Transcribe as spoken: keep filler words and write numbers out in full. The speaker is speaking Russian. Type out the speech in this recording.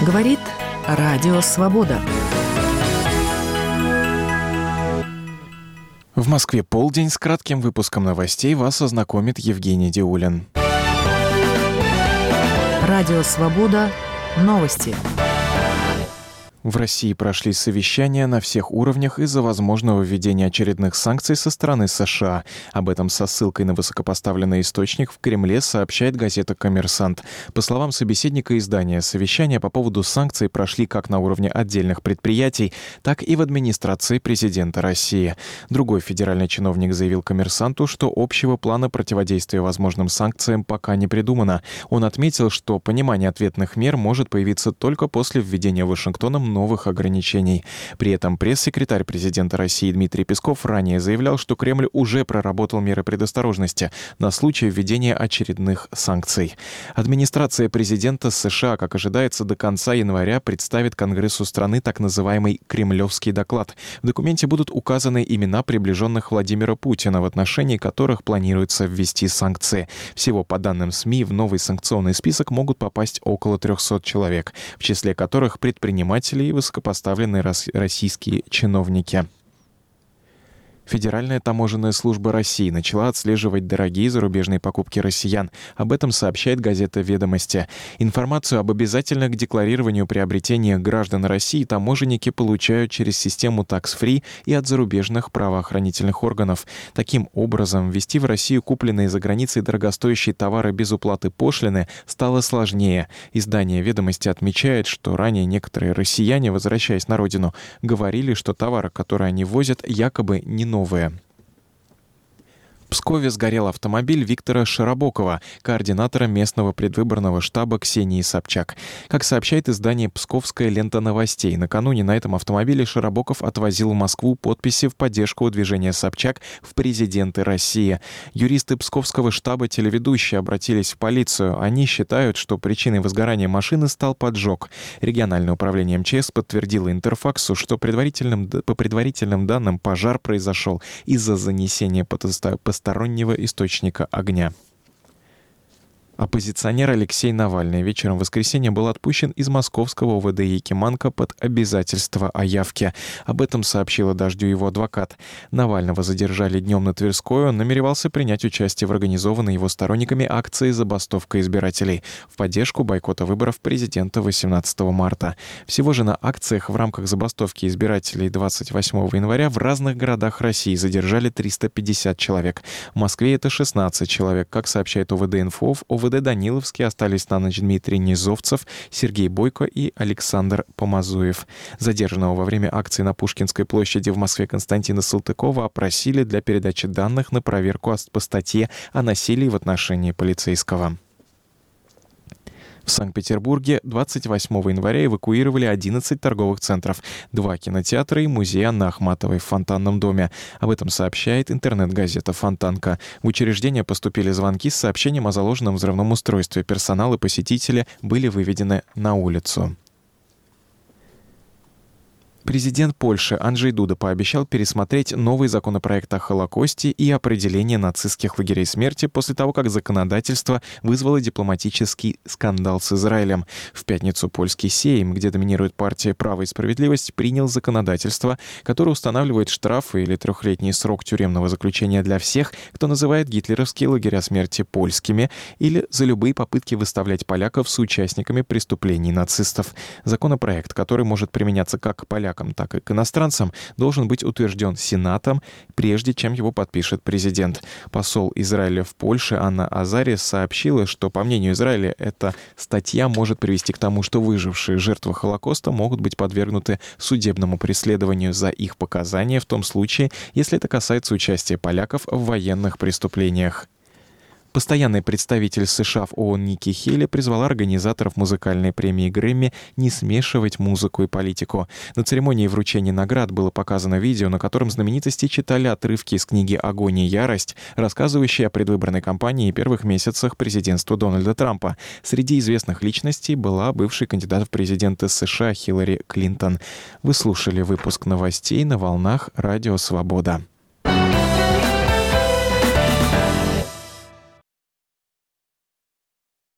Говорит Радио Свобода. В Москве полдень. С кратким выпуском новостей вас ознакомит Евгений Диулин. Радио Свобода. Новости. В России прошли совещания на всех уровнях из-за возможного введения очередных санкций со стороны США. Об этом со ссылкой на высокопоставленный источник в Кремле сообщает газета «Коммерсант». По словам собеседника издания, совещания по поводу санкций прошли как на уровне отдельных предприятий, так и в администрации президента России. Другой федеральный чиновник заявил «Коммерсанту», что общего плана противодействия возможным санкциям пока не придумано. Он отметил, что понимание ответных мер может появиться только после введения Вашингтоном новых ограничений. При этом пресс-секретарь президента России Дмитрий Песков ранее заявлял, что Кремль уже проработал меры предосторожности на случай введения очередных санкций. Администрация президента США, как ожидается, до конца января представит Конгрессу страны так называемый «Кремлевский доклад». В документе будут указаны имена приближенных Владимира Путина, в отношении которых планируется ввести санкции. Всего, по данным СМИ, в новый санкционный список могут попасть около трехсот человек, в числе которых предприниматели и высокопоставленные российские чиновники. Федеральная таможенная служба России начала отслеживать дорогие зарубежные покупки россиян. Об этом сообщает газета «Ведомости». Информацию об обязательных к декларированию приобретениях граждан России таможенники получают через систему Tax-Free и от зарубежных правоохранительных органов. Таким образом, ввести в Россию купленные за границей дорогостоящие товары без уплаты пошлины стало сложнее. Издание «Ведомости» отмечает, что ранее некоторые россияне, возвращаясь на родину, говорили, что товары, которые они возят, якобы не новые. Новые. В Пскове сгорел автомобиль Виктора Широбокова, координатора местного предвыборного штаба Ксении Собчак. Как сообщает издание «Псковская лента новостей», накануне на этом автомобиле Широбоков отвозил в Москву подписи в поддержку движения Собчак в президенты России. Юристы Псковского штаба телеведущие обратились в полицию. Они считают, что причиной возгорания машины стал поджог. Региональное управление эм че эс подтвердило Интерфаксу, что предварительным, по предварительным данным пожар произошел из-за занесения постоянного стороннего источника огня. Оппозиционер Алексей Навальный вечером в воскресенье был отпущен из московского о вэ дэ Якиманка под обязательство о явке. Об этом сообщила «Дождю» его адвокат. Навального задержали днем на Тверской. Он намеревался принять участие в организованной его сторонниками акции «Забастовка избирателей» в поддержку бойкота выборов президента восемнадцатого марта. Всего же на акциях в рамках забастовки избирателей двадцать восьмого января в разных городах России задержали триста пятьдесят человек. В Москве это шестнадцать человек. Как сообщает о вэ дэ-Инфо, в о вэ дэ Даниловске остались на ночь Дмитрий Низовцев, Сергей Бойко и Александр Помазуев. Задержанного во время акции на Пушкинской площади в Москве Константина Салтыкова опросили для передачи данных на проверку по статье о насилии в отношении полицейского. В Санкт-Петербурге двадцать восьмого января эвакуировали одиннадцать торговых центров, два кинотеатра и музей Анны Ахматовой в Фонтанном доме. Об этом сообщает интернет-газета «Фонтанка». В учреждение поступили звонки с сообщением о заложенном взрывном устройстве. Персонал и посетители были выведены на улицу. Президент Польши Анджей Дуда пообещал пересмотреть новый законопроект о Холокосте и определение нацистских лагерей смерти после того, как законодательство вызвало дипломатический скандал с Израилем. В пятницу польский Сейм, где доминирует партия «Право и справедливость», принял законодательство, которое устанавливает штрафы или трехлетний срок тюремного заключения для всех, кто называет гитлеровские лагеря смерти польскими, или за любые попытки выставлять поляков соучастниками преступлений нацистов. Законопроект, который может применяться как к полякам, так и к иностранцам, должен быть утвержден Сенатом, прежде чем его подпишет президент. Посол Израиля в Польше Анна Азарис сообщила, что, по мнению Израиля, эта статья может привести к тому, что выжившие жертвы Холокоста могут быть подвергнуты судебному преследованию за их показания в том случае, если это касается участия поляков в военных преступлениях. Постоянный представитель США в ООН Ники Хейли призвала организаторов музыкальной премии Грэмми не смешивать музыку и политику. На церемонии вручения наград было показано видео, на котором знаменитости читали отрывки из книги «Огонь и ярость», рассказывающей о предвыборной кампании и первых месяцах президентства Дональда Трампа. Среди известных личностей была бывший кандидат в президенты США Хиллари Клинтон. Вы слушали выпуск новостей на волнах Радио Свобода.